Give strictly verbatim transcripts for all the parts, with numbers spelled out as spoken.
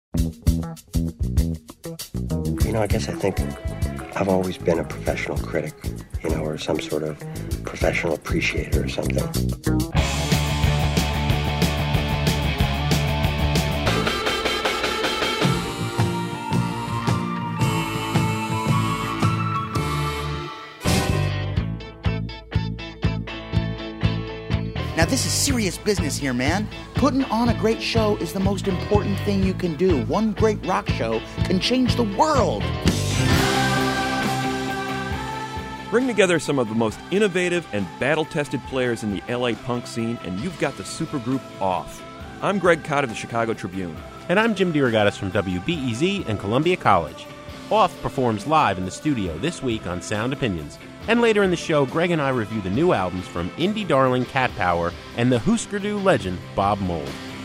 You know, I guess I think I've always been a professional critic, you know, or some sort of professional appreciator or something. Now, this is serious business here, man. Putting on a great show is the most important thing you can do. One great rock show can change the world. Bring together some of the most innovative and battle-tested players in the L A punk scene, and you've got the supergroup Off. I'm Greg Cott of the Chicago Tribune. And I'm Jim DeRogatis from W B E Z and Columbia College. Off performs live in the studio this week on Sound Opinions. And later in the show, Greg and I review the new albums from indie darling Cat Power and the Husker Du legend Bob Mould.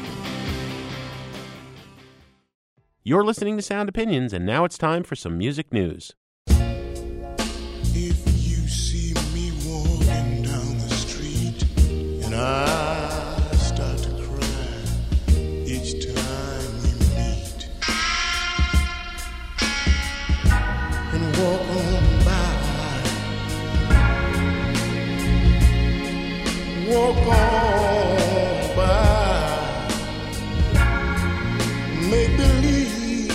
You're listening to Sound Opinions, and now it's time for some music news. If you see me walking down the street and I start to cry each time we meet, and walk on by, walk on by, make believe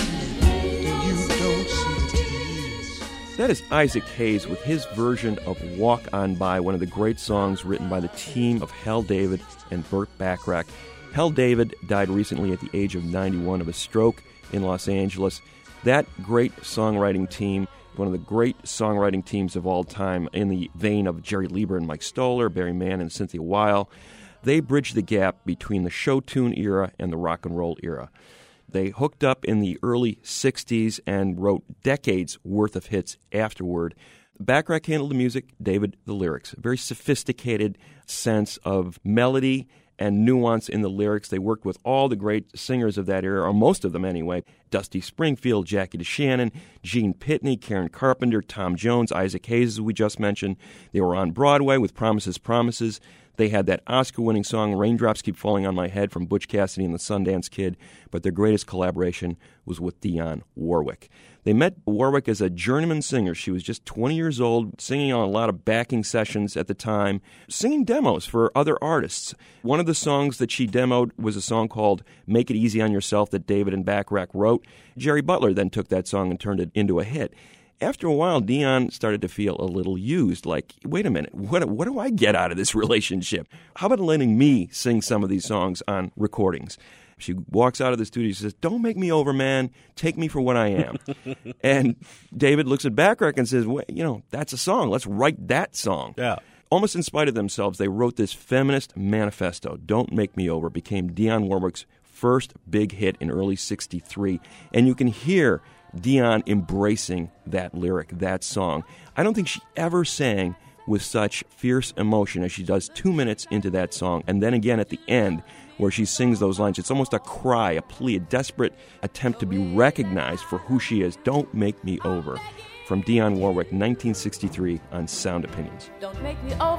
that you don't see the tears. That is Isaac Hayes with his version of Walk On By, one of the great songs written by the team of Hal David and Burt Bacharach. Hal David died recently at the age of ninety-one of a stroke in Los Angeles. That great songwriting team, one of the great songwriting teams of all time, in the vein of Jerry Lieber and Mike Stoller, Barry Mann and Cynthia Weil, they bridged the gap between the show tune era and the rock and roll era. They hooked up in the early sixties and wrote decades worth of hits afterward. Bacharach handled the music, David the lyrics. A very sophisticated sense of melody and nuance in the lyrics. They worked with all the great singers of that era, or most of them anyway. Dusty Springfield, Jackie DeShannon, Gene Pitney, Karen Carpenter, Tom Jones, Isaac Hayes, as we just mentioned. They were on Broadway with Promises, Promises. They had that Oscar-winning song, Raindrops Keep Falling on My Head, from Butch Cassidy and the Sundance Kid, but their greatest collaboration was with Dionne Warwick. They met Warwick as a journeyman singer. She was just twenty years old, singing on a lot of backing sessions at the time, singing demos for other artists. One of the songs that she demoed was a song called Make It Easy on Yourself that David and Bacharach wrote. Jerry Butler then took that song and turned it into a hit. After a while, Dionne started to feel a little used, like, wait a minute, what, what do I get out of this relationship? How about letting me sing some of these songs on recordings? She walks out of the studio, she says, don't make me over, man. Take me for what I am. And David looks at Bacharach and says, well, you know, that's a song. Let's write that song. Yeah. Almost in spite of themselves, they wrote this feminist manifesto, Don't Make Me Over, became Dionne Warwick's first big hit in early sixty-three. And you can hear Dionne embracing that lyric, that song. I don't think she ever sang with such fierce emotion as she does two minutes into that song. And then again at the end, where she sings those lines. It's almost a cry, a plea, a desperate attempt to be recognized for who she is. Don't Make Me Over. From Dionne Warwick, nineteen sixty-three, on Sound Opinions. Don't make me over,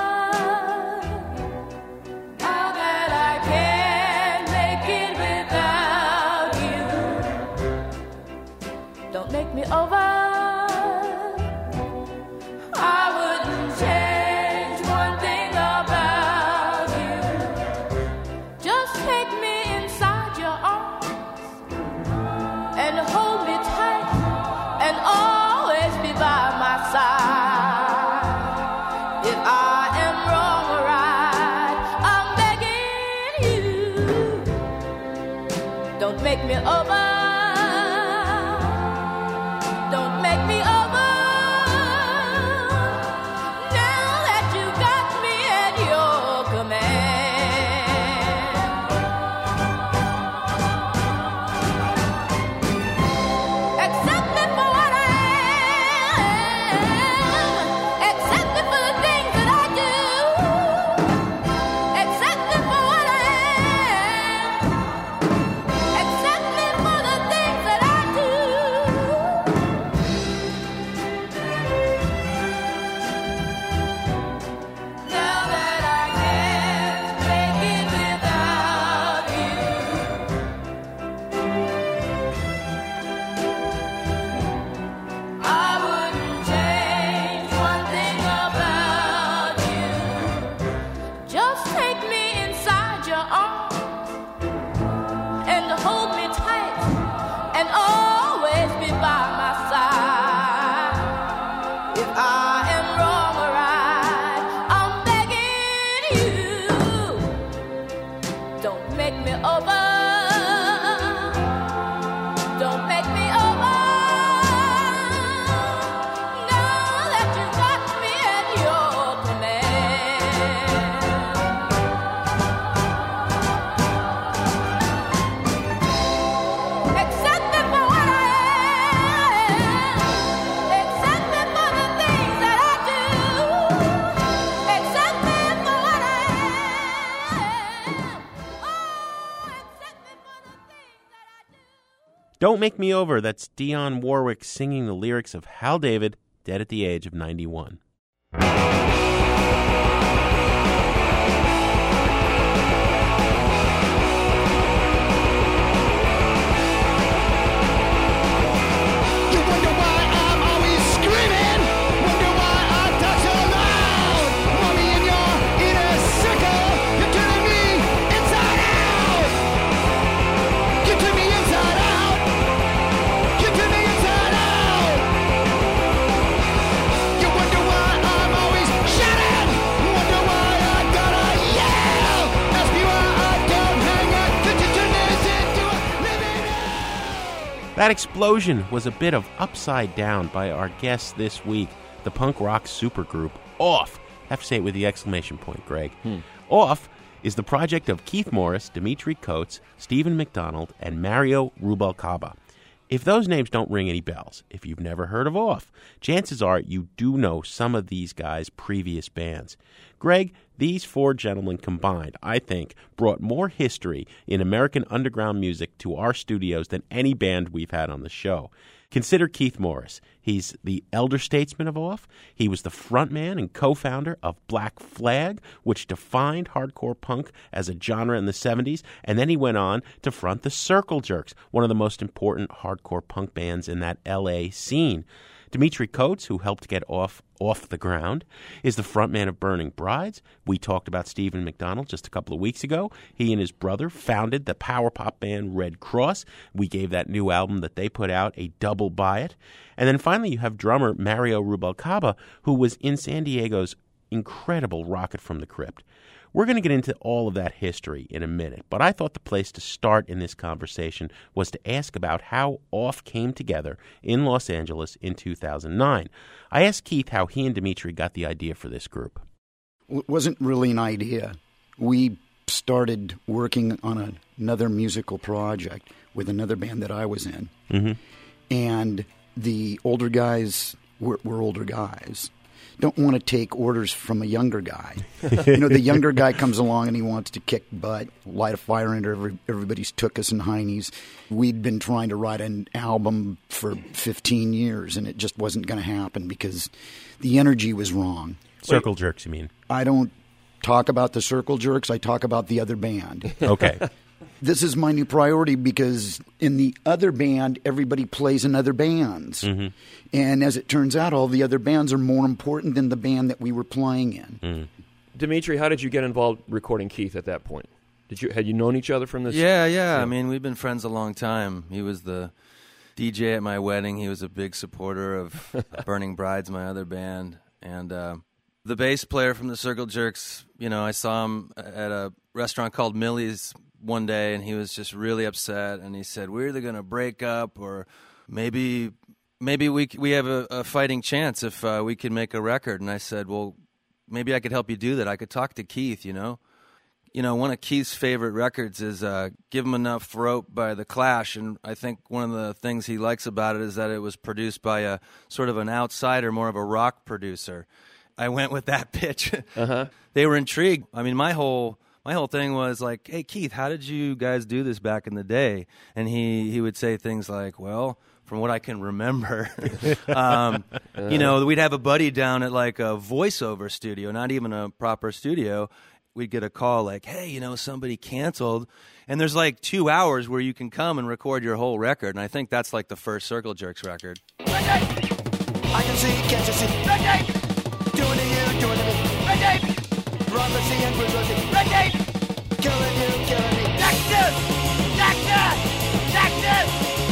now that I can't make it without you. Don't make me over, I wouldn't change one thing about you. Just take me inside your arms and hold me tight and always be by my side. If I am wrong or right, I'm begging you, don't make me over. Don't make me over. Now that you got me at your command. Accept me for what I am. Accept me for the things that I do. Accept me for what I am. Accept me for the Don't Make Me Over, that's Dionne Warwick singing the lyrics of Hal David, dead at the age of ninety-one. That explosion was a bit of Upside Down by our guest this week, the punk rock supergroup Off. I have to say it with the exclamation point, Greg. Hmm. Off is the project of Keith Morris, Dimitri Coates, Stephen McDonald, and Mario Rubalcaba. If those names don't ring any bells, if you've never heard of Off, chances are you do know some of these guys' previous bands. Greg, these four gentlemen combined, I think, brought more history in American underground music to our studios than any band we've had on the show. Consider Keith Morris. He's the elder statesman of Off. He was the frontman and co-founder of Black Flag, which defined hardcore punk as a genre in the seventies, and then he went on to front the Circle Jerks, one of the most important hardcore punk bands in that L A scene. Dimitri Coates, who helped get Off off the ground, is the frontman of Burning Brides. We talked about Stephen McDonald just a couple of weeks ago. He and his brother founded the power pop band Red Cross. We gave that new album that they put out a double buy it. And then finally you have drummer Mario Rubalcaba, who was in San Diego's incredible Rocket from the Crypt. We're going to get into all of that history in a minute, but I thought the place to start in this conversation was to ask about how Off came together in Los Angeles in two thousand nine. I asked Keith how he and Dimitri got the idea for this group. It wasn't really an idea. We started working on a, another musical project with another band that I was in, mm-hmm. and the older guys were, were older guys. Don't want to take orders from a younger guy. You know, the younger guy comes along and he wants to kick butt, light a fire under every, everybody's tuchus and heinies. We'd been trying to write an album for fifteen years, and it just wasn't going to happen because the energy was wrong. Circle Wait, Jerks, you mean? I don't talk about the Circle Jerks. I talk about the other band. Okay. This is my new priority because in the other band, everybody plays in other bands. Mm-hmm. And as it turns out, all the other bands are more important than the band that we were playing in. Mm. Dimitri, how did you get involved recording Keith at that point? Did you Had you known each other from this? Yeah, yeah. I mean, we've been friends a long time. He was the D J at my wedding. He was a big supporter of Burning Brides, my other band. And uh, the bass player from the Circle Jerks, you know, I saw him at a restaurant called Millie's one day, and he was just really upset, and he said, we're either going to break up or maybe maybe we we have a, a fighting chance if uh, we can make a record. And I said, well, maybe I could help you do that. I could talk to Keith, you know. You know, one of Keith's favorite records is uh, Give 'Em Enough Rope by The Clash, and I think one of the things he likes about it is that it was produced by a sort of an outsider, more of a rock producer. I went with that pitch. Uh-huh. They were intrigued. I mean, my whole... My whole thing was like, hey, Keith, how did you guys do this back in the day? And he, he would say things like, well, from what I can remember, um, you know, we'd have a buddy down at like a voiceover studio, not even a proper studio. We'd get a call like, hey, you know, somebody canceled. And there's like two hours where you can come and record your whole record. And I think that's like the first Circle Jerks record. Ready? I can see, can't you see? Ready? Doing to you, doing to me. Ready? Prophecy and brutality. Ready? Killing you, killing me. Texas! Texas! Texas!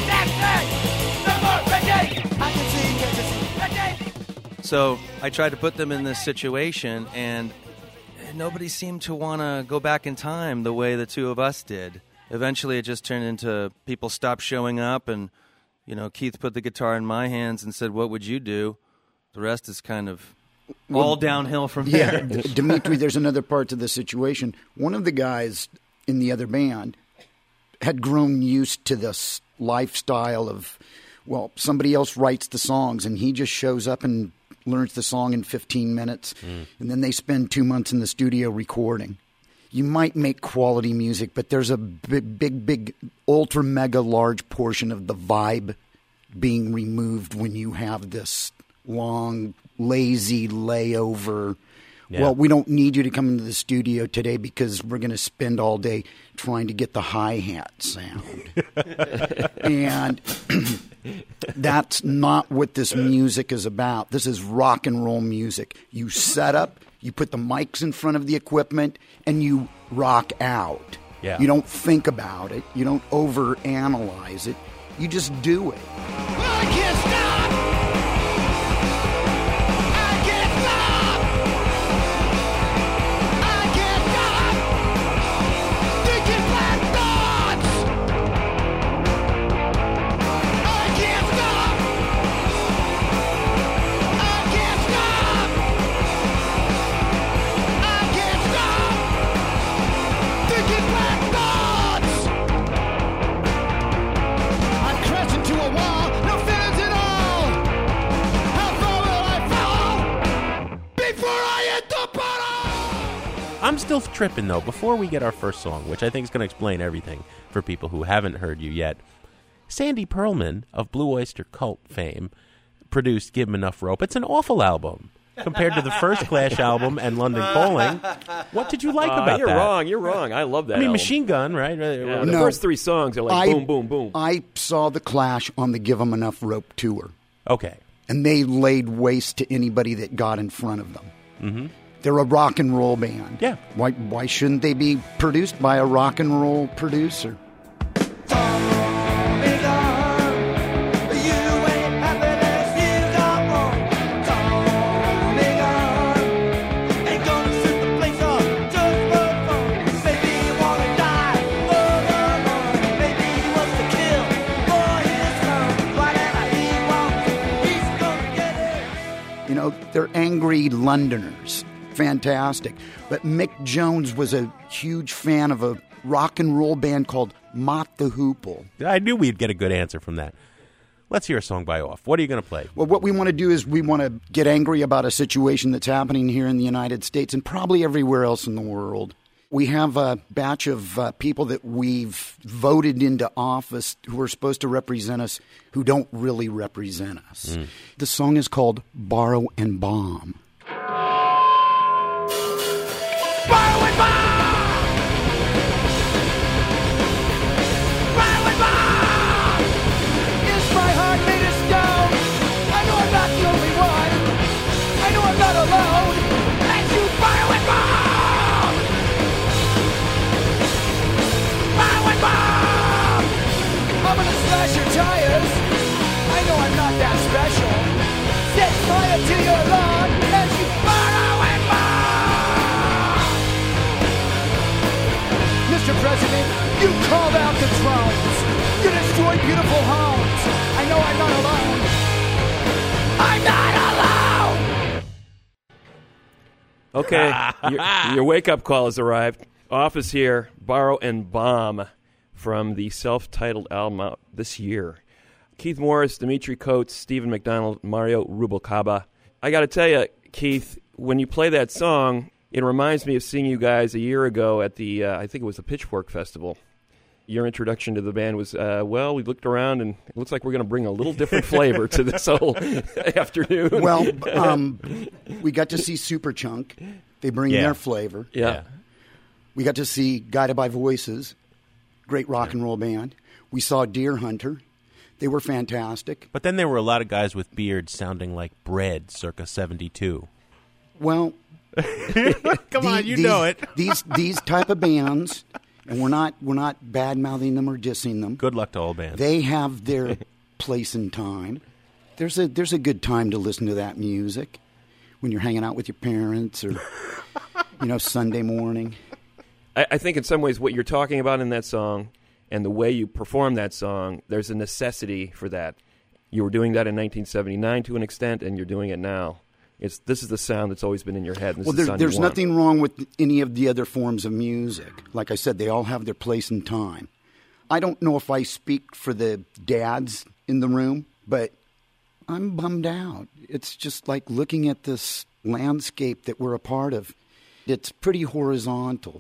Texas! No more! Ready? I can see, can't you see? Ready? So I tried to put them in this situation, and nobody seemed to want to go back in time the way the two of us did. Eventually, it just turned into people stopped showing up, and, you know, Keith put the guitar in my hands and said, what would you do? The rest is kind of... all well, downhill from yeah, there. D- Dimitri, there's another part to the situation. One of the guys in the other band had grown used to this lifestyle of, well, somebody else writes the songs, and he just shows up and learns the song in fifteen minutes, mm. and then they spend two months in the studio recording. you might make quality music, but there's a big, big, big, ultra mega large portion of the vibe being removed when you have this long, lazy layover. Yeah. Well, we don't need you to come into the studio today because we're going to spend all day trying to get the hi-hat sound. And that's not what this music is about. This is rock and roll music. You set up, you put the mics in front of the equipment, and you rock out. Yeah. You don't think about it. You don't overanalyze it. You just do it. I can't stop! I can't stop! I can't stop! Thinking black thoughts! I can't stop! I can't stop! I can't stop! Thinking black thoughts! I'm crashing to a wall, no fans at all. How far will I fall before I hit the bottom? I'm still tripping, though, before we get our first song, which I think is going to explain everything for people who haven't heard you yet. Sandy Pearlman of Blue Oyster Cult fame produced Give 'Em Enough Rope. It's an awful album compared to the first Clash album and London Calling. What did you like Uh, about you're that? wrong. You're wrong. I love that I mean, album. Machine Gun, right? Yeah, the No. first three songs are like I- boom, boom, boom. I saw the Clash on the Give 'Em Enough Rope tour, Okay. and they laid waste to anybody that got in front of them. Mm-hmm. They're a rock and roll band. Yeah. Why, why shouldn't they be produced by a rock and roll producer? You know, they're angry Londoners. Fantastic. But Mick Jones was a huge fan of a rock and roll band called Mott the Hoople. I knew we'd get a good answer from that. Let's hear a song by Off. What are you going to play? Well, what we want to do is we want to get angry about a situation that's happening here in the United States and probably everywhere else in the world. We have a batch of uh, people that we've voted into office who are supposed to represent us who don't really represent us. Mm. The song is called Borrow and Bomb. Borrow and bomb! Borrow and bomb! Is my heart made of stone? I know I'm not the only one. I know I'm not alone. As you borrow and bomb! Borrow and bomb! I'm gonna slash your tires. I know I'm not that special. Set fire to your lawn as you borrow and bomb! Mister President, you called out the drones. You destroyed beautiful homes. I know I'm not alone. I'm not alone! Okay, your, your wake-up call has arrived. Office here, Borrow and Bomb from the self-titled album out this year. Keith Morris, Dimitri Coates, Stephen McDonald, Mario Rubalcaba. I got to tell you, Keith, when you play that song, it reminds me of seeing you guys a year ago at the, uh, I think it was the Pitchfork Festival. Your introduction to the band was, uh, well, we looked around and it looks like we're going to bring a little different flavor to this whole afternoon. Well, um, we got to see Superchunk. They bring Yeah. their flavor. yeah. Yeah. We got to see Guided by Voices, great rock and roll band. We saw Deer Hunter. They were fantastic. But then there were a lot of guys with beards sounding like bread circa seventy-two. Well, Come the- on, you these, know it. these these type of bands, and we're not we're not bad mouthing them or dissing them. Good luck to all bands. They have their place and time. There's a there's a good time to listen to that music when you're hanging out with your parents or you know Sunday morning. I, I think in some ways what you're talking about in that song and the way you perform that song, there's a necessity for that. You were doing that in nineteen seventy-nine to an extent, and you're doing it now. It's This is the sound that's always been in your head. And this Well, is there, the sound there's you want. nothing wrong with any of the other forms of music. Like I said, they all have their place and time. I don't know if I speak for the dads in the room, but I'm bummed out. It's just like looking at this landscape that we're a part of. It's pretty horizontal.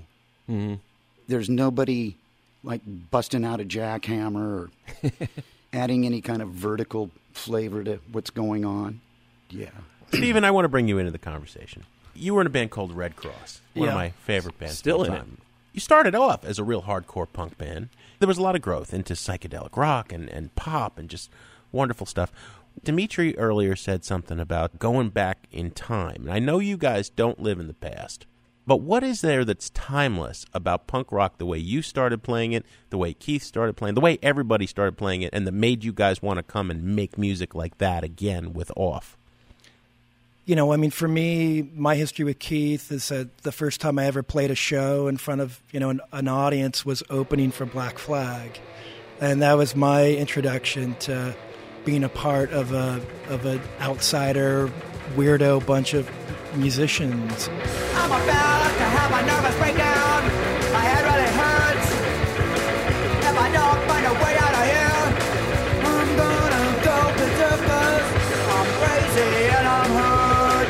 Mm-hmm. There's nobody like busting out a jackhammer or adding any kind of vertical flavor to what's going on. Yeah. Stephen, I want to bring you into the conversation. You were in a band called Red Cross, one yeah. of my favorite bands. Still of all in time. You started off as a real hardcore punk band. There was a lot of growth into psychedelic rock and, and pop and just wonderful stuff. Dimitri earlier said something about going back in time. And I know you guys don't live in the past, but what is there that's timeless about punk rock, the way you started playing it, the way Keith started playing, the way everybody started playing it, and that made you guys want to come and make music like that again with Off? You know, I mean, for me, my history with Keith is that the first time I ever played a show in front of, you know, an, an audience was opening for Black Flag. And that was my introduction to being a part of a of an outsider, weirdo bunch of musicians. I'm about to have a nervous breakdown. My head really hurts. If I don't find a way out of here, I'm gonna go berserk 'cause I'm crazy and I'm hurt.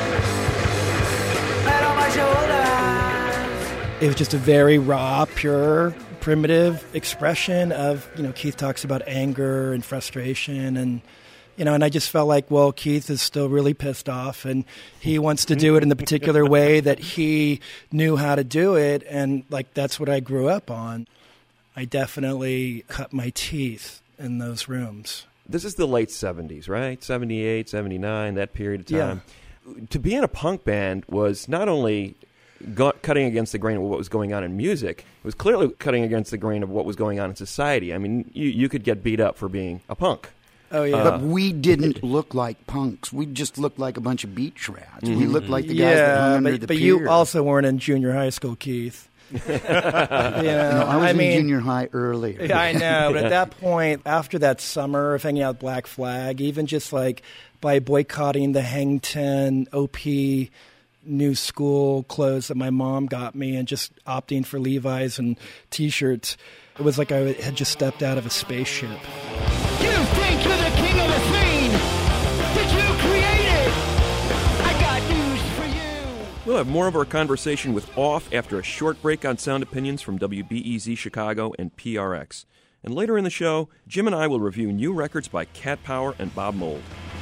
Head on my shoulders. It was just a very raw, pure, primitive expression of, you know, Keith talks about anger and frustration and, you know, and I just felt like, well, Keith is still really pissed off and he wants to do it in the particular way that he knew how to do it. And like, that's what I grew up on. I definitely cut my teeth in those rooms. This is the late seventies, right? seventy-eight, seventy-nine, that period of time. Yeah. To be in a punk band was not only go- cutting against the grain of what was going on in music, it was clearly cutting against the grain of what was going on in society. I mean, you, you could get beat up for being a punk. Oh, yeah. But we didn't look like punks. We just looked like a bunch of beach rats. Mm-hmm. We looked like the guys yeah, that hung under but, the but pier. you also weren't in junior high school, Keith. you know, No, I was I in mean, junior high earlier. Yeah, I know, but at that point, after that summer of hanging out Black Flag, even just like by boycotting the Hang ten O P new school clothes that my mom got me and just opting for Levi's and T-shirts, it was like I had just stepped out of a spaceship. You think you're the king of the scene? Did you create it? I got news for you. We'll have more of our conversation with Off after a short break on Sound Opinions from W B E Z Chicago and P R X. And later in the show, Jim and I will review new records by Cat Power and Bob Mould.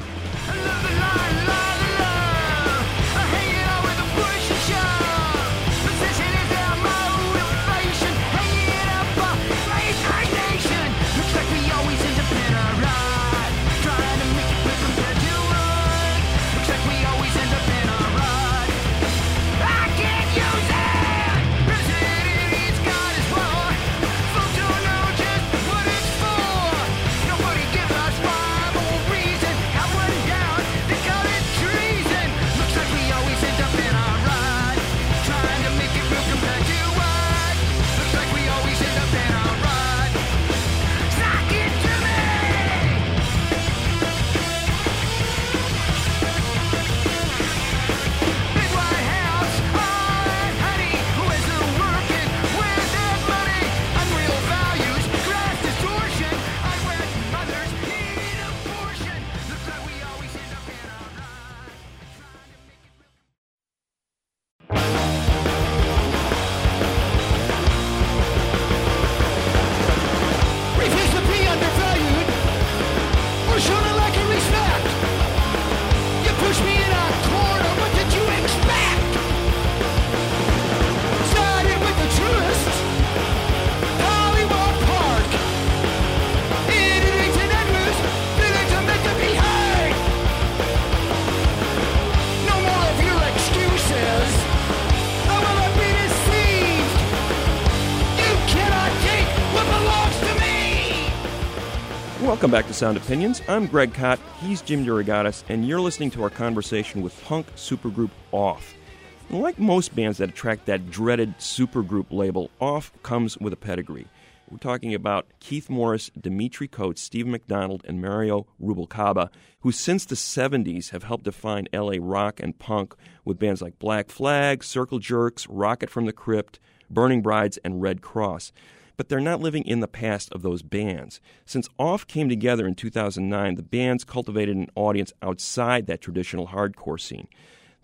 Welcome back to Sound Opinions. I'm Greg Kot, he's Jim DeRogatis, and you're listening to our conversation with punk supergroup Off. And like most bands that attract that dreaded supergroup label, Off comes with a pedigree. We're talking about Keith Morris, Dimitri Coates, Steve McDonald, and Mario Rubalcaba, who since the seventies have helped define L A rock and punk with bands like Black Flag, Circle Jerks, Rocket from the Crypt, Burning Brides, and Red Cross. But they're not living in the past of those bands. Since Off came together in two thousand nine, the bands cultivated an audience outside that traditional hardcore scene.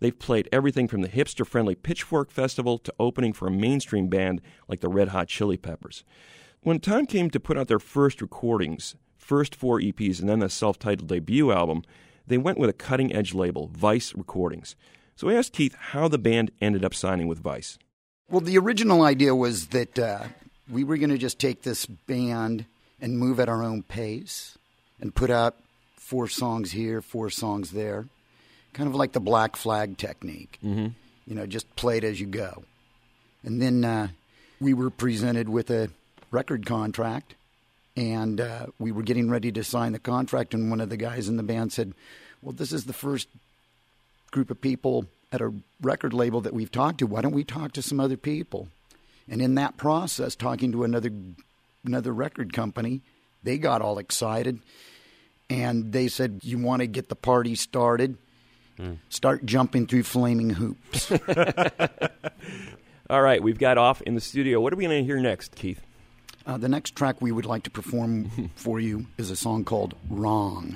They've played everything from the hipster-friendly Pitchfork Festival to opening for a mainstream band like the Red Hot Chili Peppers. When time came to put out their first recordings, first four E Ps and then the self-titled debut album, they went with a cutting-edge label, Vice Recordings. So I asked Keith how the band ended up signing with Vice. Well, the original idea was that uh, we were going to just take this band and move at our own pace and put out four songs here, four songs there. Kind of like the Black Flag technique. Mm-hmm. You know, just play it as you go. And then uh, we were presented with a record contract, and uh, we were getting ready to sign the contract, and one of the guys in the band said, well, this is the first group of people at a record label that we've talked to. Why don't we talk to some other people? And in that process, talking to another another record company, they got all excited, and they said, you want to get the party started? Mm. Start jumping through flaming hoops. All right, we've got Off in the studio. What are we going to hear next, Keith? Uh, the next track we would like to perform for you is a song called Wrong.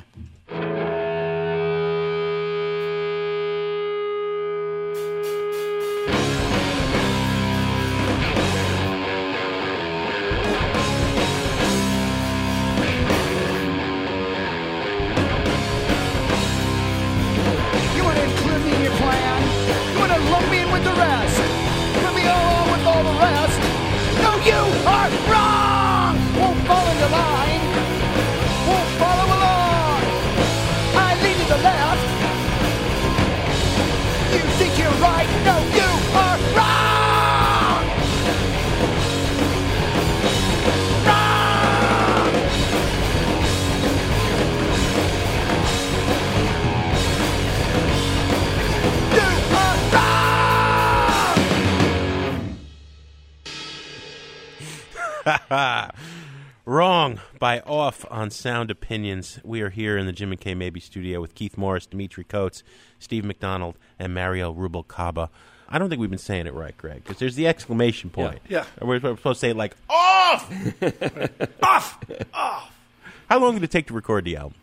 Wrong by Off on Sound Opinions. We are here in the Jim and Kay Mabie studio with Keith Morris, Dimitri Coates, Steve McDonald, and Mario Rubalcaba. I don't think we've been saying it right, Greg, because there's the exclamation point. Yeah. yeah. We're supposed to say it like, off! off! Off! How long did it take to record the album?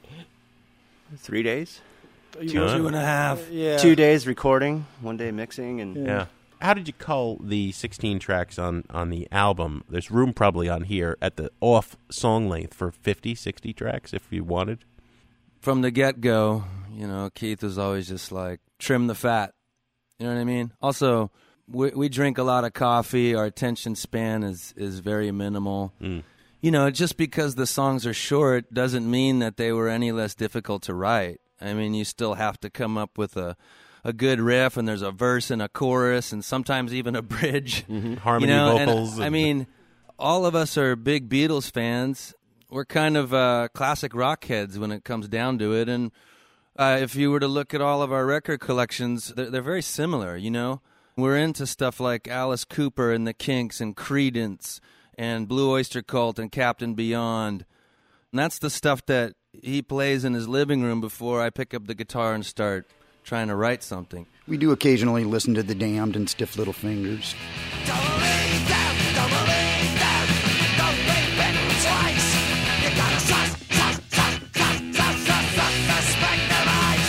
Three days? Two, uh, two and a half. Yeah. Two days recording, one day mixing. and Yeah. yeah. How did you cull the sixteen tracks on, on the album? There's room probably on here at the off song length for fifty, sixty tracks if you wanted. From the get-go, you know, Keith was always just like, trim the fat. You know what I mean? Also, we, we drink a lot of coffee. Our attention span is, is very minimal. Mm. You know, just because the songs are short doesn't mean that they were any less difficult to write. I mean, you still have to come up with a... a good riff, and there's a verse and a chorus, and sometimes even a bridge. Mm-hmm. Harmony you know? vocals. And, and... I mean, all of us are big Beatles fans. We're kind of uh, classic rock heads when it comes down to it. And uh, if you were to look at all of our record collections, they're, they're very similar, you know? We're into stuff like Alice Cooper and the Kinks and Creedence and Blue Oyster Cult and Captain Beyond. And that's the stuff that he plays in his living room before I pick up the guitar and start trying to write something. We do occasionally listen to The Damned and Stiff Little Fingers. Don't believe them, don't believe them, don't believe it twice. You gotta sus, sus, sus, sus, sus, sus, sus, suspect their eyes.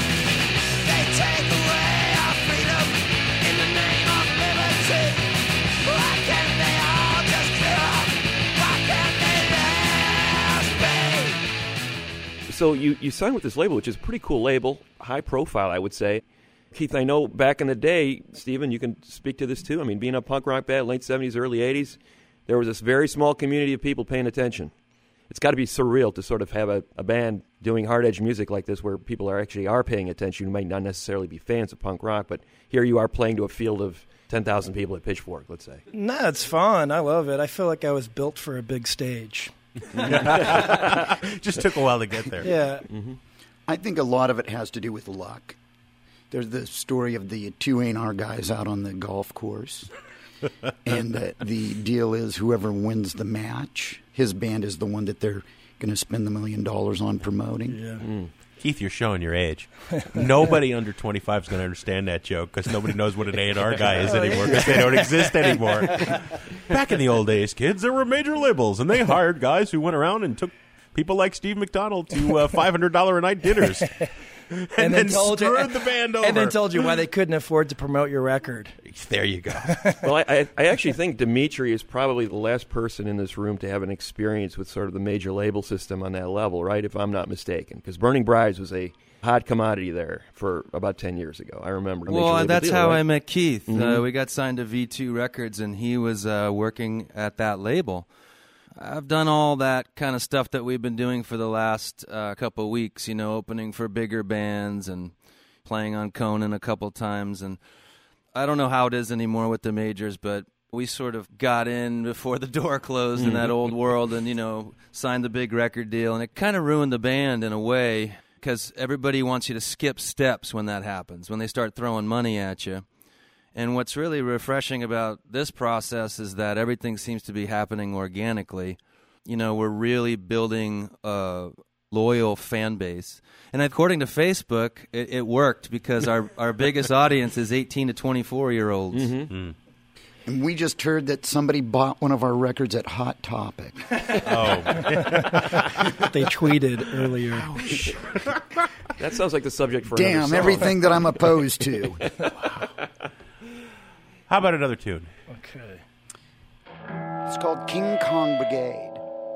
They take away our freedom in the name of liberty. Why can't they all just clear up? Why can't they just be? So you, you signed with this label, which is a pretty cool label, high profile, I would say. Keith, I know back in the day, Stephen, you can speak to this too. I mean, being a punk rock band, late seventies, early eighties, there was this very small community of people paying attention. It's got to be surreal to sort of have a, a band doing hard-edge music like this where people are actually are paying attention who might not necessarily be fans of punk rock, but here you are playing to a field of ten thousand people at Pitchfork, let's say. No, it's fun. I love it. I feel like I was built for a big stage. Just took a while to get there. Yeah. Mm-hmm. I think a lot of it has to do with luck. There's the story of the two A and R guys out on the golf course. And uh, the deal is whoever wins the match, his band is the one that they're going to spend the million dollars on promoting. Yeah. Mm. Keith, you're showing your age. Nobody under twenty-five is going to understand that joke because nobody knows what an A and R guy is anymore because they don't exist anymore. Back in the old days, kids, there were major labels, and they hired guys who went around and took people like Steve McDonald to uh, five hundred dollars a night dinners. and, and then, then told you, screwed the band over. and then told you why they couldn't afford to promote your record. There you go. Well, I, I, I actually think Dimitri is probably the last person in this room to have an experience with sort of the major label system on that level, right? If I'm not mistaken, because Burning Brides was a hot commodity there for about ten years ago. I remember. Well, that's deal, how right? I met Keith. Mm-hmm. Uh, we got signed to V two Records, and he was uh, working at that label. I've done all that kind of stuff that we've been doing for the last uh, couple of weeks, you know, opening for bigger bands and playing on Conan a couple times. And I don't know how it is anymore with the majors, but we sort of got in before the door closed mm-hmm. in that old world and, you know, signed the big record deal. And it kind of ruined the band in a way because everybody wants you to skip steps when that happens, when they start throwing money at you. And what's really refreshing about this process is that everything seems to be happening organically. You know, we're really building a loyal fan base. And according to Facebook, it, it worked because our, our biggest audience is eighteen to twenty-four-year-olds. Mm-hmm. Mm. And we just heard that somebody bought one of our records at Hot Topic. Oh. They tweeted earlier. That sounds like the subject for another Damn, song. everything that I'm opposed to. How about another tune? Okay. It's called King Kong Brigade.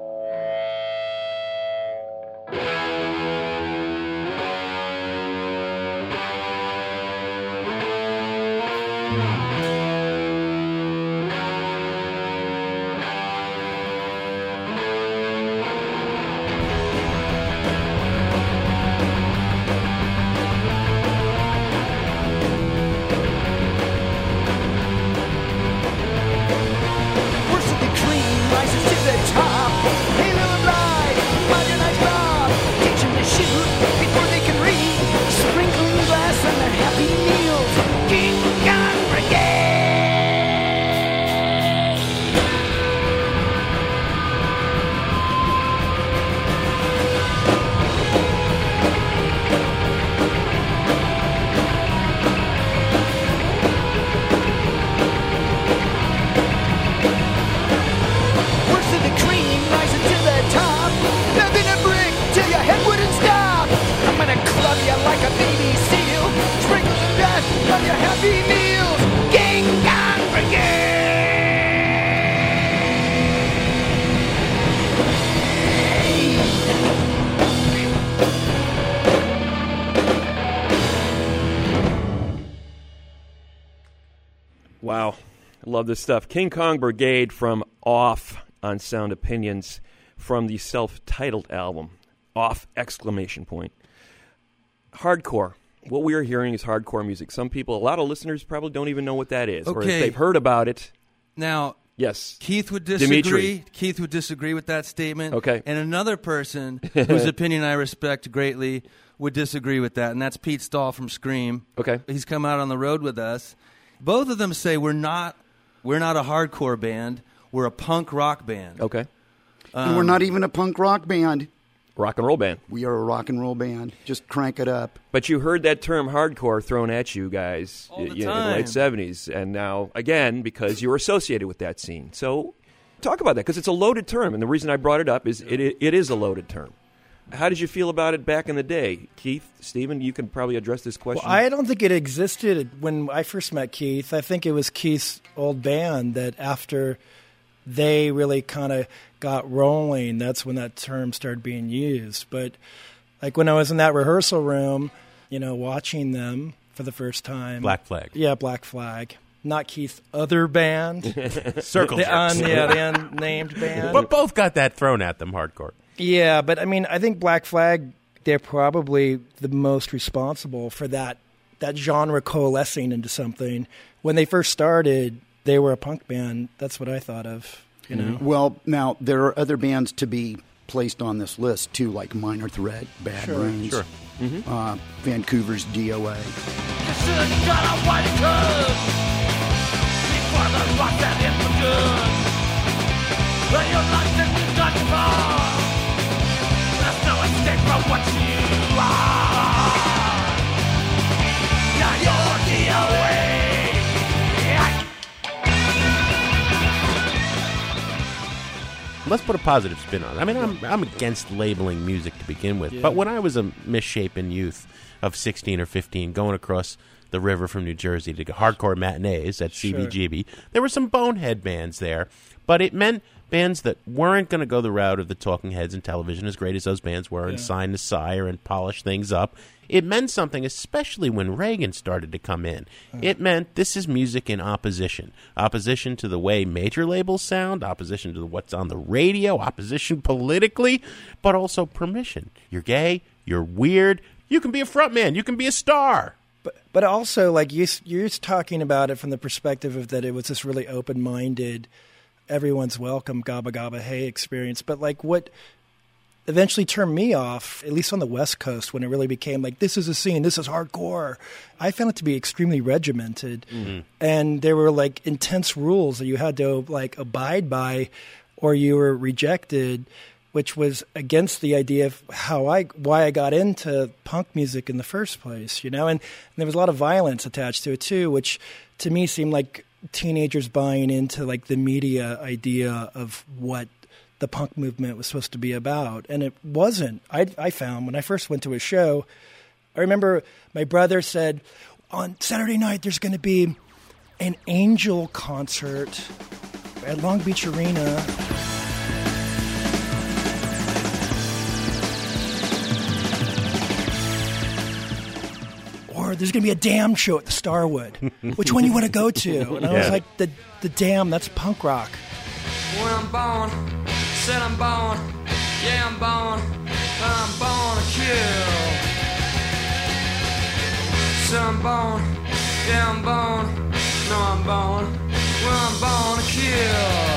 Wow. I love this stuff. King Kong Brigade from Off on Sound Opinions from the self-titled album. Off, exclamation point. Hardcore. What we are hearing is hardcore music. Some people, a lot of listeners probably don't even know what that is. Or if Okay. they've heard about it. Now, yes. Keith would disagree. Dimitri. Keith would disagree with that statement. Okay. And another person whose opinion I respect greatly would disagree with that, and that's Pete Stahl from Scream. Okay. He's come out on the road with us. Both of them say we're not we're not a hardcore band. We're a punk rock band. Okay. And we're not even a punk rock band. Rock and roll band. We are a rock and roll band. Just crank it up. But you heard that term hardcore thrown at you guys All the you know, in the time. late seventies, and now, again, because you were associated with that scene. So talk about that, because it's a loaded term, and the reason I brought it up is it, it, it is a loaded term. How did you feel about it back in the day? Keith, Stephen, you can probably address this question. Well, I don't think it existed when I first met Keith. I think it was Keith's old band that after they really kind of got rolling, that's when that term started being used. But like when I was in that rehearsal room, you know, watching them for the first time. Black Flag. Yeah, Black Flag. Not Keith's other band. Circle the, Jerks. un, yeah, the unnamed band. But both got that thrown at them hardcore. Yeah, but I mean, I think Black Flag, they're probably the most responsible for that that genre coalescing into something. When they first started, they were a punk band. That's what I thought of, you know. Well, now, there are other bands to be placed on this list, too, like Minor Threat, Bad Sure, Brains, sure. uh, Vancouver's D O A. let's put a positive spin on it. I mean, I'm I'm against labeling music to begin with, Yeah. but when I was a misshapen youth of sixteen or fifteen going across the river from New Jersey to hardcore matinees at C B G B, there were some bonehead bands there, but it meant bands that weren't going to go the route of the Talking Heads and Television, as great as those bands were, and Yeah. sign to sire and polish things up. It meant something, especially when Reagan started to come in. It meant this is music in opposition. Opposition to the way major labels sound, opposition to what's on the radio, opposition politically, but also permission. You're gay, you're weird, you can be a frontman, you can be a star. But but also, like, you, you're just talking about it from the perspective of that it was this really open-minded, everyone's welcome, gabba gabba hey experience. But, like, what eventually turned me off, at least on the West Coast, when it really became like, this is a scene, this is hardcore, I found it to be extremely regimented. Mm-hmm. And there were, like, intense rules that you had to, like, abide by or you were rejected, which was against the idea of how I, why I got into punk music in the first place, you know? And, and there was a lot of violence attached to it, too, which to me seemed like teenagers buying into, like, the media idea of what the punk movement was supposed to be about. And it wasn't. I, I found when I first went to a show, I remember my brother said, on Saturday night there's going to be an Angel concert at Long Beach Arena. Or there's going to be a Damn show at the Starwood. Which one you want to go to? And I was Yeah. like, the, the Damn, that's punk rock. When I'm born, said I'm born, yeah I'm born, I'm born to kill. So I'm born, yeah I'm born, no I'm born, well I'm born to kill.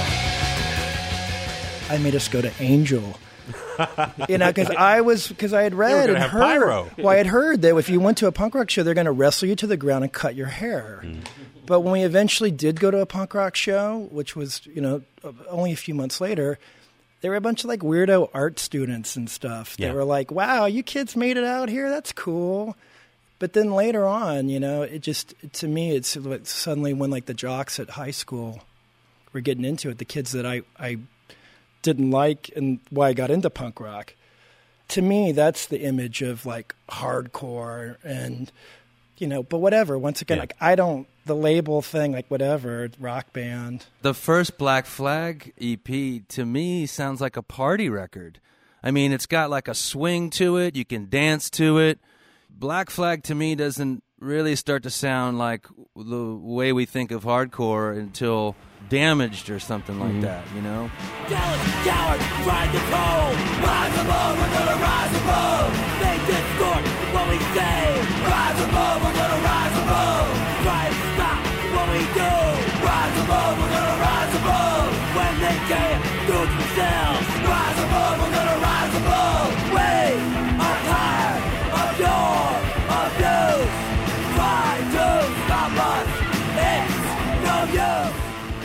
I made us go to Angel. You know, because I was because I had read gonna and have heard. pyro. Well, I had heard that if you went to a punk rock show, they're going to wrestle you to the ground and cut your hair. Mm. But when we eventually did go to a punk rock show, which was, you know, only a few months later, there were a bunch of, like, weirdo art students and stuff. They Yeah. were like, wow, you kids made it out here. That's cool. But then later on, you know, it just, to me, it's like suddenly when, like, the jocks at high school were getting into it, the kids that I, I didn't like and why I got into punk rock. To me, that's the image of, like, hardcore and, you know, but whatever. Once again, Yeah. like, I don't, the label thing, like, whatever, rock band. The first Black Flag E P, to me, sounds like a party record. I mean, it's got like a swing to it. You can dance to it. Black Flag, to me, doesn't really start to sound like the way we think of hardcore until Damaged or something like Mm-hmm. that, you know? Cowards, cowards, ride the cold. Rise above, we're gonna rise above. They distort what we say. Rise above, we're gonna rise above. Try to stop what we do. Rise above, we're gonna rise above. When they can't do it themselves. Rise above, we're gonna rise above. We are tired of your abuse. Try to stop us. It's no use.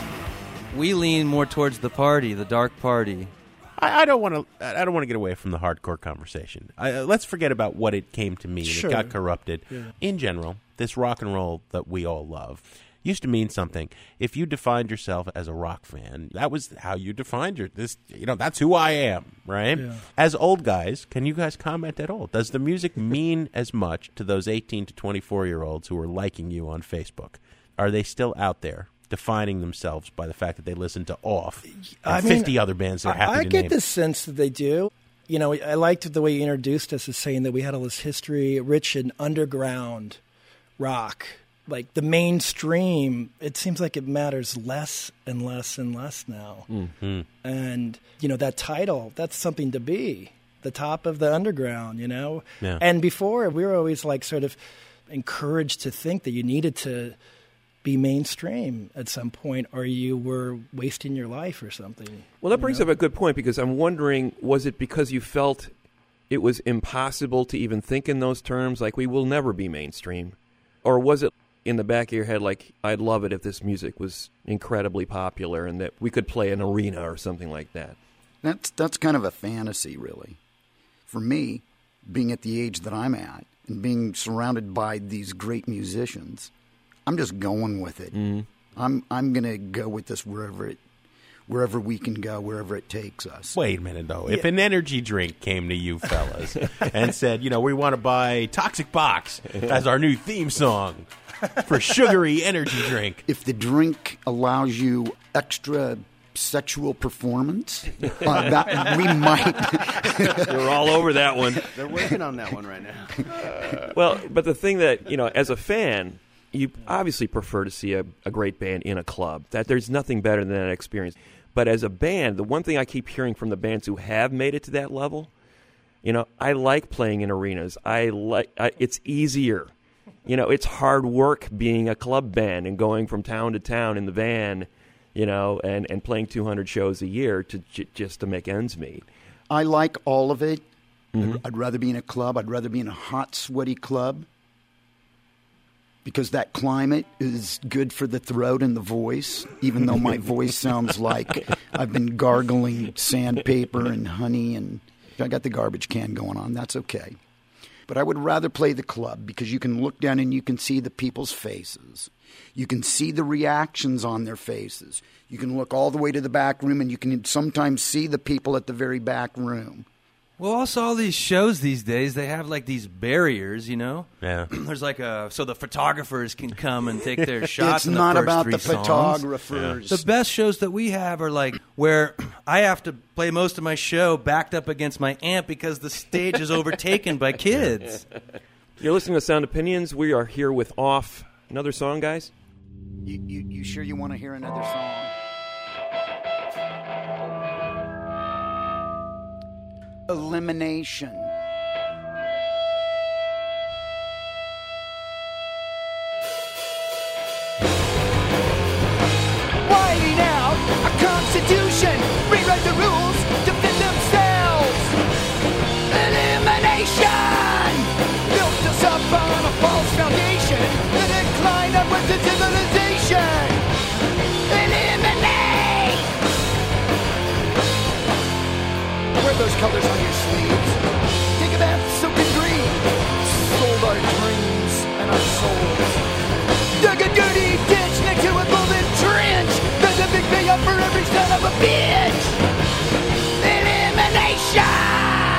We lean more towards the party, the dark party. I, I don't want to. I don't want to get away from the hardcore conversation. I, uh, let's forget about what it came to mean. Sure. It got corrupted. Yeah. In general, this rock and roll that we all love used to mean something. If you defined yourself as a rock fan, that was how you defined your this. You know, that's who I am, right? Yeah. As old guys, can you guys comment at all? Does the music mean as much to those eighteen to twenty-four year olds who are liking you on Facebook? Are they still out there defining themselves by the fact that they listen to Off and I mean, fifty other bands they're happy I, I to get name? the sense that they do. You know, I liked the way you introduced us as saying that we had all this history, rich in underground rock. Like the mainstream, it seems like it matters less and less and less now. Mm-hmm. And, you know, that title, that's something to be. The top of the underground, you know? Yeah. And before, we were always like sort of encouraged to think that you needed to be mainstream at some point or you were wasting your life or something. Well, that brings up a good point because I'm wondering, was it because you felt it was impossible to even think in those terms, like we will never be mainstream? Or was it in the back of your head like, I'd love it if this music was incredibly popular and that we could play an arena or something like that? That's that's kind of a fantasy, really. For me, being at the age that I'm at and being surrounded by these great musicians, I'm just going with it. Mm-hmm. I'm I'm gonna go with this wherever it wherever we can go, wherever it takes us. Wait a minute, though. If an energy drink came to you fellas and said, you know, we want to buy Toxic Box as our new theme song for sugary energy drink. If the drink allows you extra sexual performance, uh, that we might. You're all over that one. They're working on that one right now. Well, but the thing that, you know, as a fan, you obviously prefer to see a, a great band in a club. That there's nothing better than that experience. But as a band, the one thing I keep hearing from the bands who have made it to that level, you know, I like playing in arenas. I like I, it's easier. You know, it's hard work being a club band and going from town to town in the van, you know, and, and playing two hundred shows a year to j- just to make ends meet. I like all of it. Mm-hmm. I'd, I'd rather be in a club. I'd rather be in a hot, sweaty club because that climate is good for the throat and the voice, even though my voice sounds like I've been gargling sandpaper and honey, and I got the garbage can going on. That's okay. But I would rather play the club because you can look down and you can see the people's faces. You can see the reactions on their faces. You can look all the way to the back room, and you can sometimes see the people at the very back room. Well, also all these shows these days, they have like these barriers, you know? Yeah. There's like a, so the photographers can come and take their shots It's in the not first about three the songs. photographers. The best shows that we have are like where I have to play most of my show backed up against my amp because the stage is overtaken by kids. You're listening to Sound Opinions. We are here with Off. Another song, guys? You, you, you sure you want to hear another song? Elimination. Whining out a constitution, rewrite the rules, defend themselves. Elimination built us up on a false foundation, the decline of Western civilization. Eliminate. Wear those colors on your sleeves. Take a bath soaked in green. Sold our dreams and our souls. Dug a dirty ditch next to a golden trench. There's a big payout for every son of a bitch. Elimination!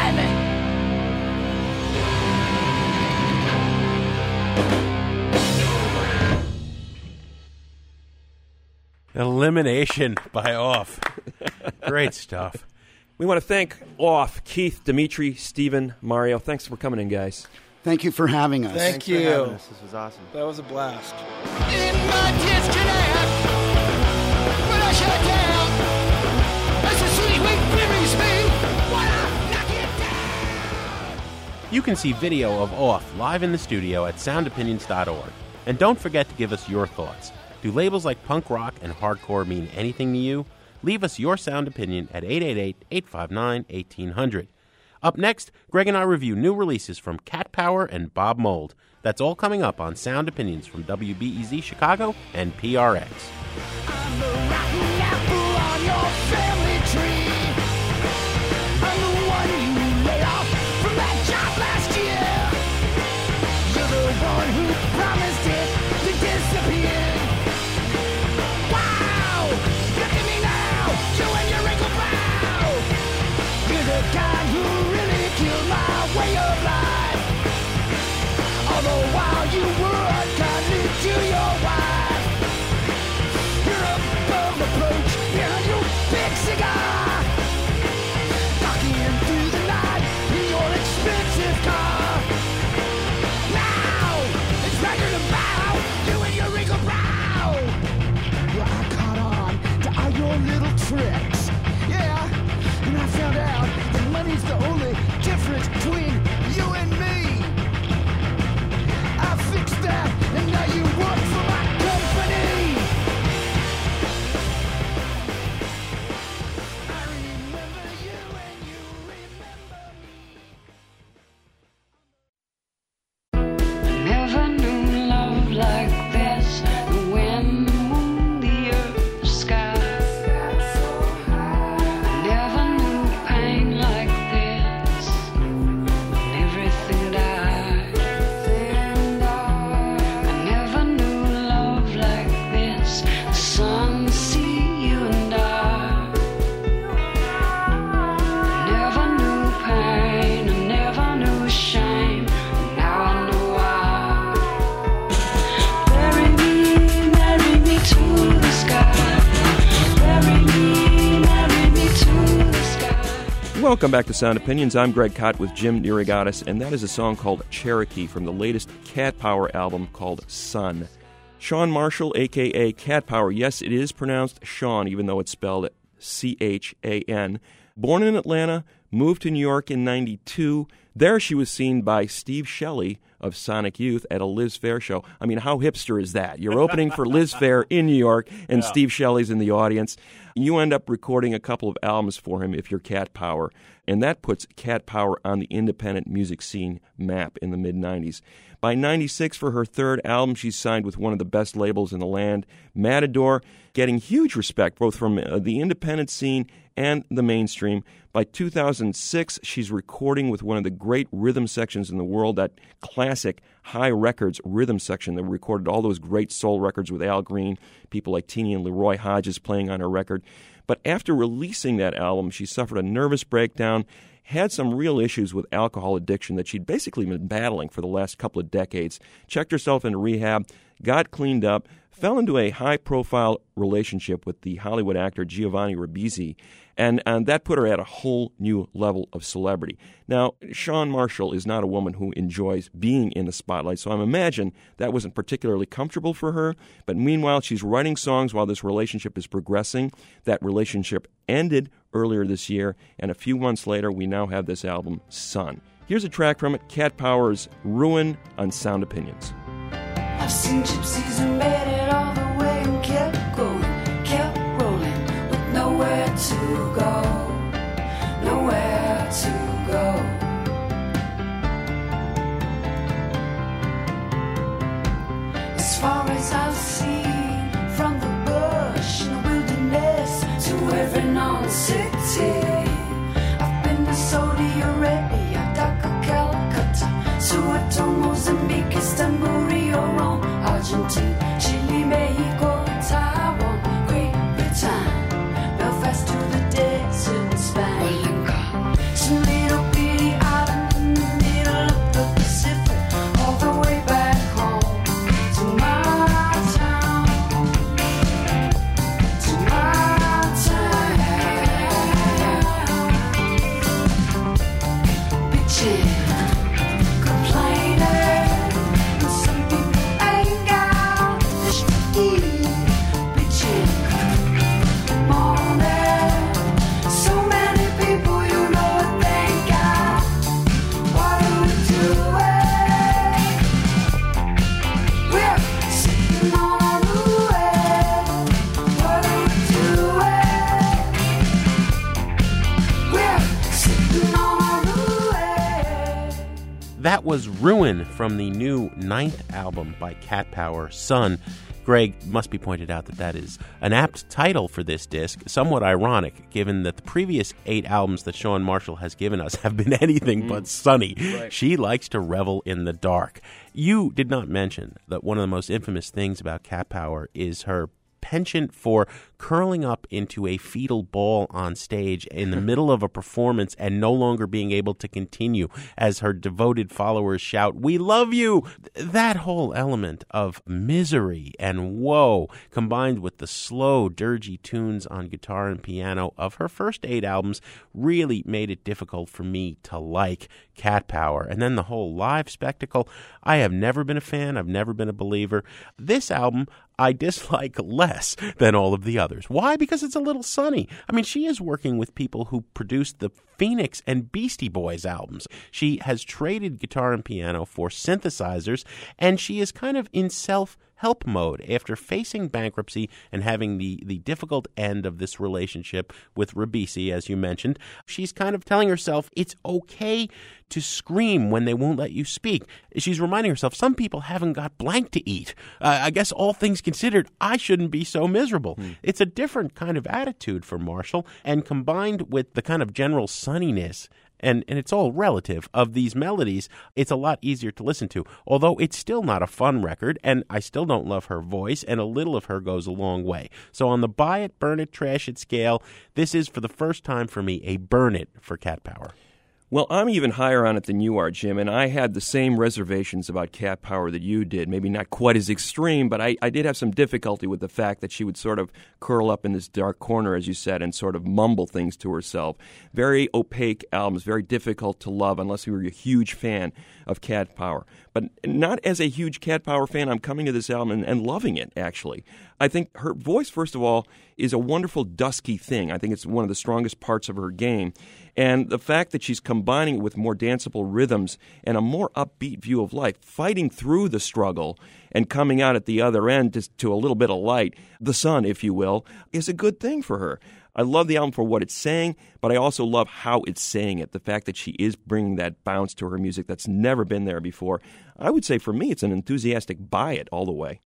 Elimination by Off. Great stuff. We want to thank Off, Keith, Dimitri, Stephen, Mario. Thanks for coming in, guys. Thank you for having us. Thank Thanks you. for having us. This was awesome. That was a blast. In my disconnect, when I shut down, as the sweet wind buries me, when I knock it down. You can see video of Off live in the studio at sound opinions dot org. And don't forget to give us your thoughts. Do labels like punk rock and hardcore mean anything to you? Leave us your sound opinion at eight eight eight, eight five nine, one eight hundred. Up next, Greg and I review new releases from Cat Power and Bob Mould. That's all coming up on Sound Opinions from W B E Z Chicago and P R X. I'm the rotten apple on your family tree. I'm the one you laid off from that job last year. You're the one who promised it to disappear. Wow! Look at me now, showing your wrinkled brow. You're the guy who really killed my way of life. Although while you were unkindly to your wife, you're a Welcome back to Sound Opinions. I'm Greg Kot with Jim Nirigatis, and that is a song called Cherokee from the latest Cat Power album called Sun. Shawn Marshall, a k a. Cat Power. Yes, it is pronounced Shawn, even though it's spelled C H A N. Born in Atlanta, moved to New York in ninety-two. There she was seen by Steve Shelley of Sonic Youth at a Liz Phair show. I mean, how hipster is that? You're opening for Liz Phair in New York, and yeah. Steve Shelley's in the audience. You end up recording a couple of albums for him if you're Cat Power, and that puts Cat Power on the independent music scene map in the mid nineties. By ninety-six, for her third album, she's signed with one of the best labels in the land, Matador, getting huge respect both from uh, the independent scene and the mainstream. By two thousand six, she's recording with one of the great rhythm sections in the world, that classic High Records rhythm section that recorded all those great soul records with Al Green, people like Teeny and Leroy Hodges playing on her record. But after releasing that album, she suffered a nervous breakdown, had some real issues with alcohol addiction that she'd basically been battling for the last couple of decades, checked herself into rehab, got cleaned up, fell into a high-profile relationship with the Hollywood actor Giovanni Ribisi, and, and that put her at a whole new level of celebrity. Now, Shawn Marshall is not a woman who enjoys being in the spotlight, so I imagine that wasn't particularly comfortable for her, but meanwhile, she's writing songs while this relationship is progressing. That relationship ended earlier this year, and a few months later, we now have this album, Sun. Here's a track from it, Cat Power's Ruin on Sound Opinions. I've seen gypsies who made it all the way and kept going, kept rolling, with nowhere to go, nowhere to go. As far as I've seen, from the bush in the wilderness to every known city, I've been to Saudi Arabia, Dhaka, Calcutta, Soweto, Mozambique, Istanbul, Rio, Rome, Argentina, Chile, Mexico, Taiwan, Great Britain, Belfast to the desert in Spain. Some little bitty island in the middle of the Pacific, all the way back home to my town, to my town. Bitchin'. That was Ruin from the new ninth album by Cat Power, Sun. Greg, must be pointed out that that is an apt title for this disc, somewhat ironic, given that the previous eight albums that Shawn Marshall has given us have been anything mm. but sunny. Right. She likes to revel in the dark. You did not mention that one of the most infamous things about Cat Power is her penchant for curling up into a fetal ball on stage in the middle of a performance and no longer being able to continue as her devoted followers shout, "We love you!" That whole element of misery and woe, combined with the slow, dirgy tunes on guitar and piano of her first eight albums, really made it difficult for me to like Cat Power. And then the whole live spectacle, I have never been a fan. I've never been a believer. This album I dislike less than all of the others. Why? Because it's a little sunny. I mean, she is working with people who produced the Phoenix and Beastie Boys albums. She has traded guitar and piano for synthesizers, and she is kind of in self-help mode after facing bankruptcy and having the, the difficult end of this relationship with Ribisi, as you mentioned. She's kind of telling herself it's okay to scream when they won't let you speak. She's reminding herself, some people haven't got blank to eat. Uh, I guess all things considered, I shouldn't be so miserable. Hmm. It's a different kind of attitude for Marshall, and combined with the kind of general sunniness, and, and it's all relative, of these melodies, it's a lot easier to listen to. Although it's still not a fun record, and I still don't love her voice, and a little of her goes a long way. So on the buy it, burn it, trash it scale, this is, for the first time for me, a burn it for Cat Power. Well, I'm even higher on it than you are, Jim, and I had the same reservations about Cat Power that you did. Maybe not quite as extreme, but I, I did have some difficulty with the fact that she would sort of curl up in this dark corner, as you said, and sort of mumble things to herself. Very opaque albums, very difficult to love unless you were a huge fan of Cat Power. But not as a huge Cat Power fan, I'm coming to this album and, and loving it, actually. I think her voice, first of all, is a wonderful dusky thing. I think it's one of the strongest parts of her game. And the fact that she's combining it with more danceable rhythms and a more upbeat view of life, fighting through the struggle and coming out at the other end to, to a little bit of light, the sun, if you will, is a good thing for her. I love the album for what it's saying, but I also love how it's saying it, the fact that she is bringing that bounce to her music that's never been there before. I would say for me it's an enthusiastic buy it all the way.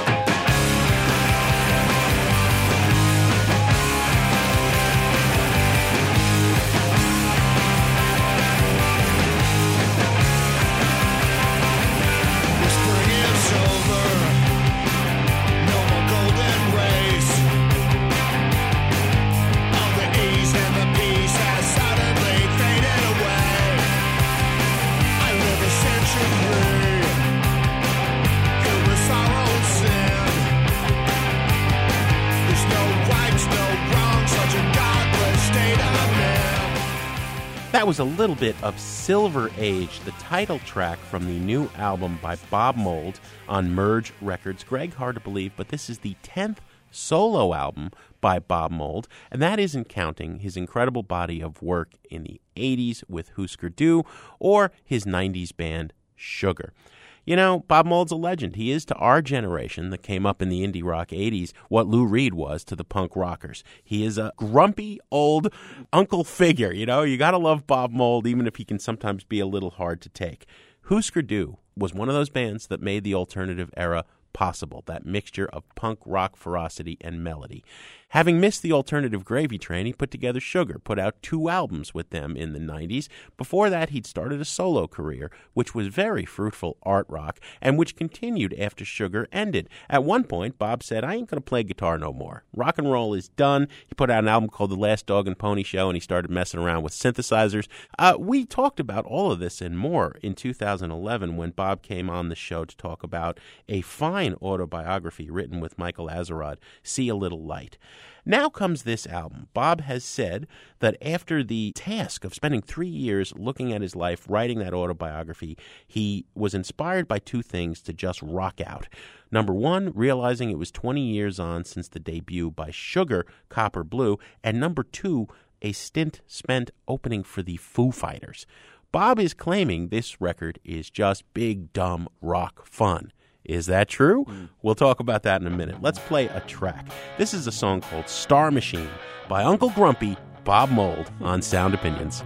That was a little bit of Silver Age, the title track from the new album by Bob Mould on Merge Records. Greg, hard to believe, but this is the tenth solo album by Bob Mould, and that isn't counting his incredible body of work in the eighties with Husker Du or his nineties band Sugar. You know, Bob Mould's a legend. He is to our generation that came up in the indie rock eighties what Lou Reed was to the punk rockers. He is a grumpy old uncle figure, you know. You got to love Bob Mould, even if he can sometimes be a little hard to take. Husker Du was one of those bands that made the alternative era possible, that mixture of punk rock ferocity and melody. Having missed the alternative gravy train, he put together Sugar, put out two albums with them in the nineties. Before that, he'd started a solo career, which was very fruitful art rock, and which continued after Sugar ended. At one point, Bob said, I ain't going to play guitar no more. Rock and roll is done. He put out an album called The Last Dog and Pony Show, and he started messing around with synthesizers. Uh, we talked about all of this and more in two thousand eleven when Bob came on the show to talk about a fine autobiography written with Michael Azerrad, See a Little Light. Now comes this album. Bob has said that after the task of spending three years looking at his life, writing that autobiography, he was inspired by two things to just rock out. Number one, realizing it was twenty years on since the debut by Sugar, Copper Blue, and number two, a stint spent opening for the Foo Fighters. Bob is claiming this record is just big, dumb rock fun. Is that true? Mm. We'll talk about that in a minute. Let's play a track. This is a song called Star Machine by Uncle Grumpy, Bob Mould, on Sound Opinions.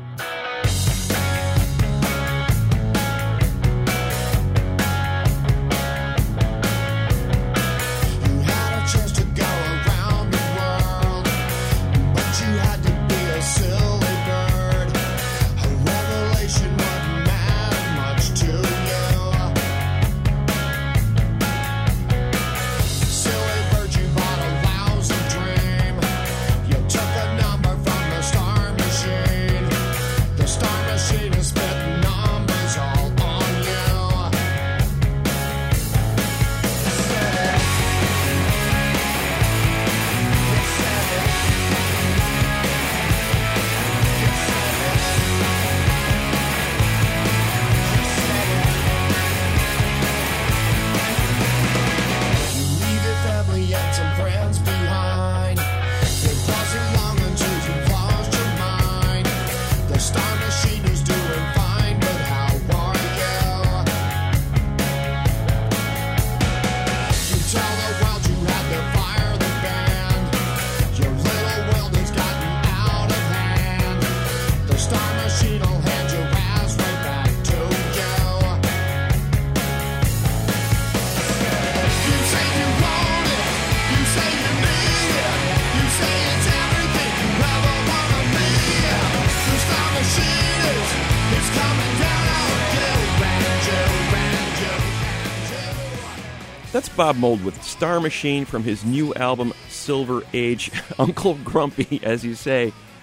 That's Bob Mould with Star Machine from his new album, Silver Age. Uncle Grumpy, as you say.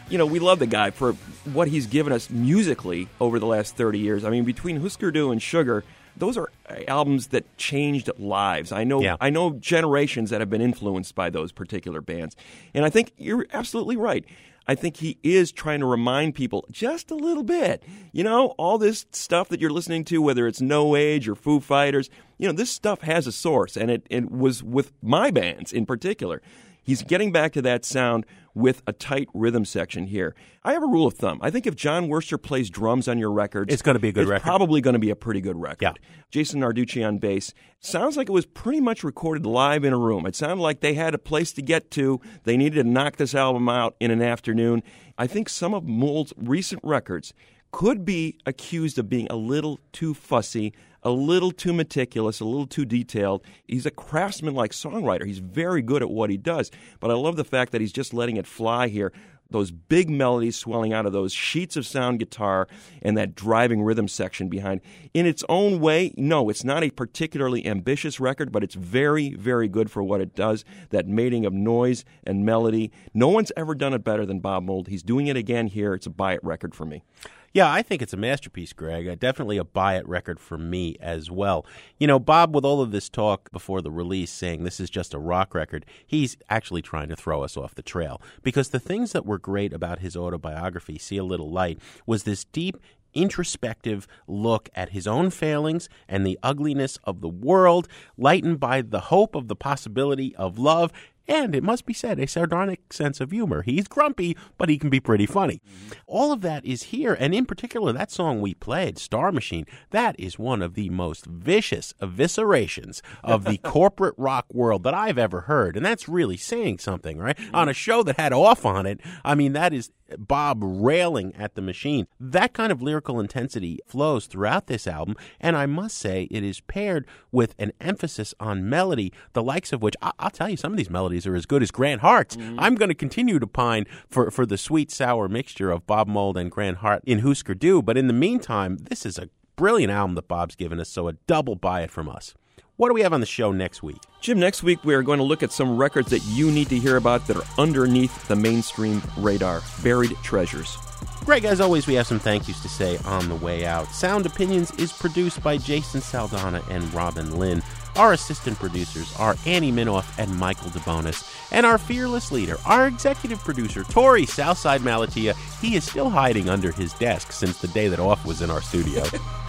you know, we love the guy for what he's given us musically over the last thirty years. I mean, between Husker Du and Sugar, those are albums that changed lives. I know, yeah. I know generations that have been influenced by those particular bands. And I think you're absolutely right. I think he is trying to remind people just a little bit, you know, all this stuff that you're listening to, whether it's No Age or Foo Fighters, you know, this stuff has a source, and it, it was with my bands in particular. He's getting back to that sound with a tight rhythm section here. I have a rule of thumb. I think if John Worster plays drums on your records, it's going to be a good it's record. probably going to be a pretty good record. Yeah. Jason Narducci on bass. Sounds like it was pretty much recorded live in a room. It sounded like they had a place to get to. They needed to knock this album out in an afternoon. I think some of Mould's recent records could be accused of being a little too fussy, a little too meticulous, a little too detailed. He's a craftsman-like songwriter. He's very good at what he does. But I love the fact that he's just letting it fly here. Those big melodies swelling out of those sheets of sound guitar and that driving rhythm section behind. In its own way, no, it's not a particularly ambitious record, but it's very, very good for what it does, that mating of noise and melody. No one's ever done it better than Bob Mould. He's doing it again here. It's a buy-it record for me. Yeah, I think it's a masterpiece, Greg. Uh, definitely a buy-it record for me as well. You know, Bob, with all of this talk before the release saying this is just a rock record, he's actually trying to throw us off the trail. Because the things that were great about his autobiography, See a Little Light, was this deep, introspective look at his own failings and the ugliness of the world, lightened by the hope of the possibility of love. And it must be said, a sardonic sense of humor. He's grumpy, but he can be pretty funny. Mm-hmm. All of that is here, and in particular, that song we played, Star Machine, that is one of the most vicious eviscerations of the corporate rock world that I've ever heard. And that's really saying something, right? Mm-hmm. On a show that had Off on it, I mean, that is Bob railing at the machine. That kind of lyrical intensity flows throughout this album, and I must say it is paired with an emphasis on melody, the likes of which, I- I'll tell you, some of these melodies are as good as Grant Hart's. Mm-hmm. I'm going to continue to pine for, for the sweet-sour mixture of Bob Mould and Grant Hart in Husker Du, but in the meantime, this is a brilliant album that Bob's given us, so a double buy it from us. What do we have on the show next week? Jim, next week we are going to look at some records that you need to hear about that are underneath the mainstream radar, buried treasures. Greg, as always, we have some thank yous to say on the way out. Sound Opinions is produced by Jason Saldana and Robin Lynn. Our assistant producers are Annie Minoff and Michael DeBonis. And our fearless leader, our executive producer, Tori Southside Malatia, he is still hiding under his desk since the day that Off was in our studio.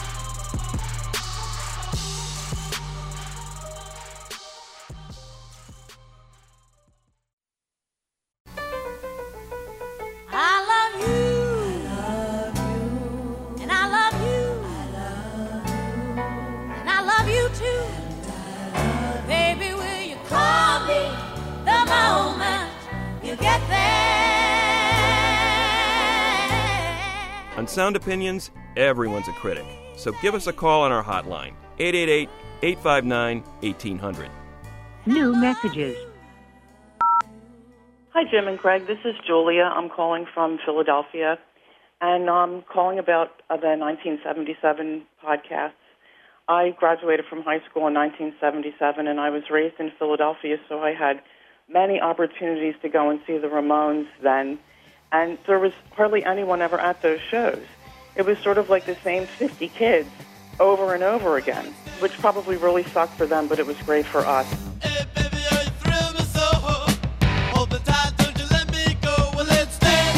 On Sound Opinions, everyone's a critic. So give us a call on our hotline, eight eight eight, eight five nine, one eight zero zero. New messages. Hi, Jim and Greg. This is Julia. I'm calling from Philadelphia, and I'm calling about uh, the nineteen seventy-seven podcast. I graduated from high school in nineteen seventy-seven, and I was raised in Philadelphia, so I had many opportunities to go and see the Ramones then. And there was hardly anyone ever at those shows. It was sort of like the same fifty kids over and over again, which probably really sucked for them, but it was great for us. Hey, baby, are you thrill me so? Hold the tight, don't you let me go. Well, let's dance.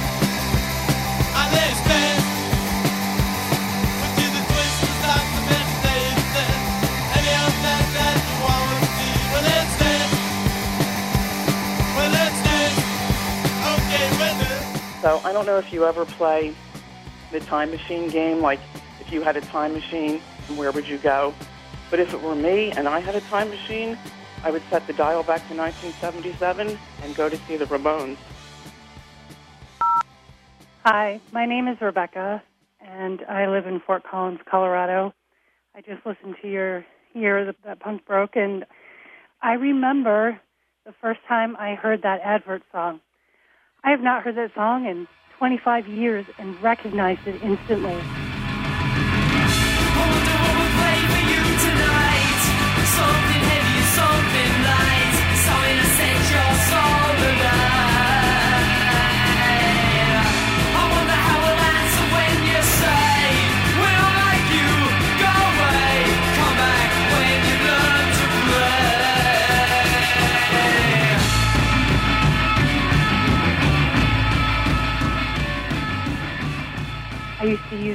I let's dance. We do the twist and start the meditation. Any of that that you want to see. Well, let's dance. Well, let's dance. Okay, with it. So I don't know if you ever play the time machine game, like if you had a time machine, where would you go? But if it were me and I had a time machine, I would set the dial back to nineteen seventy-seven and go to see the Ramones. Hi, my name is Rebecca, and I live in Fort Collins, Colorado. I just listened to your year that, that punk broke, and I remember the first time I heard that advert song. I have not heard that song in twenty-five years and recognized it instantly.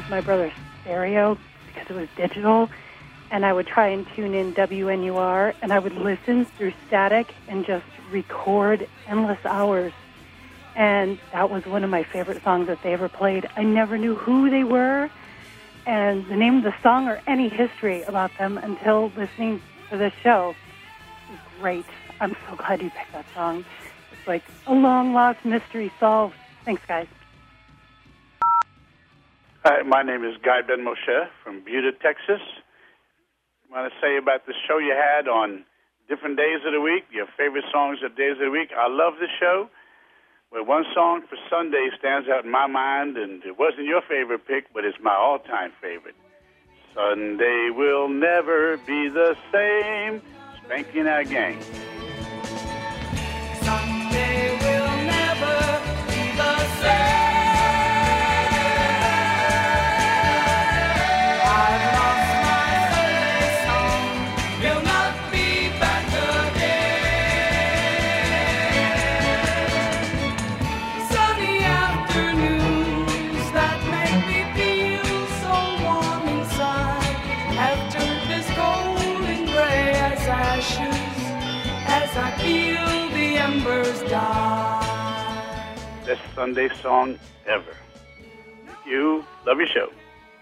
my brother's stereo because it was digital, and I would try and tune in W N U R, and I would listen through static and just record endless hours. And that was one of my favorite songs that they ever played. I never knew who they were and the name of the song or any history about them until listening to this show. It was great. I'm so glad you picked that song. It's like a long-lost mystery solved. Thanks, guys. Hi, my name is Guy Ben Moshe from Buda, Texas. I want to say about the show you had on different days of the week, your favorite songs of days of the week. I love the show. But one song for Sunday stands out in my mind, and it wasn't your favorite pick, but it's my all-time favorite. Sunday will never be the same. Spanking Our Gang. Sunday will never be the same. I've lost my Sunday song. Will not be back again. Sunny afternoons that make me feel so warm inside have turned as cold and gray as ashes as I feel the embers die. Best Sunday song ever. Thank you. Love your show.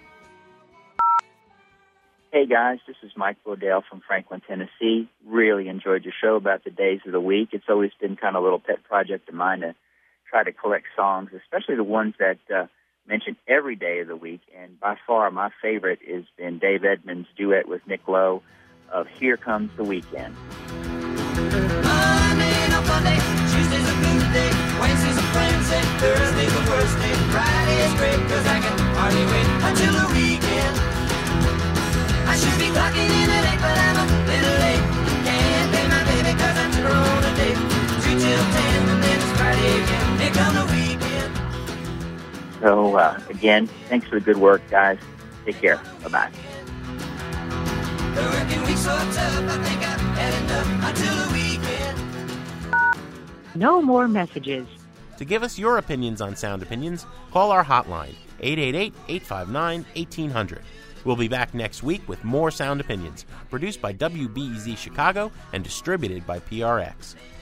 Hey guys, this is Mike Bodell from Franklin, Tennessee. Really enjoyed your show about the days of the week. It's always been kind of a little pet project of mine to try to collect songs, especially the ones that uh, mention every day of the week. And by far, my favorite has been Dave Edmunds' duet with Nick Lowe of Here Comes the Weekend. Monday, no Monday, Tuesday's a blue day, Wednesday's a Wednesday, Thursday's the worst day, Friday's great, cause I can hardly wait until the weekend. I should be clocking in at eight, but I'm a little late. Can't pay my baby cause I took her on a date. Two till ten, and then it's Friday again. Here come the weekend. So, uh, again, thanks for the good work, guys. Take care. Bye-bye. The working week's so tough, I think I've had enough until the weekend. No more messages. To give us your opinions on Sound Opinions, call our hotline, eight eight eight, eight five nine, one eight hundred. We'll be back next week with more Sound Opinions, produced by W B E Z Chicago and distributed by P R X.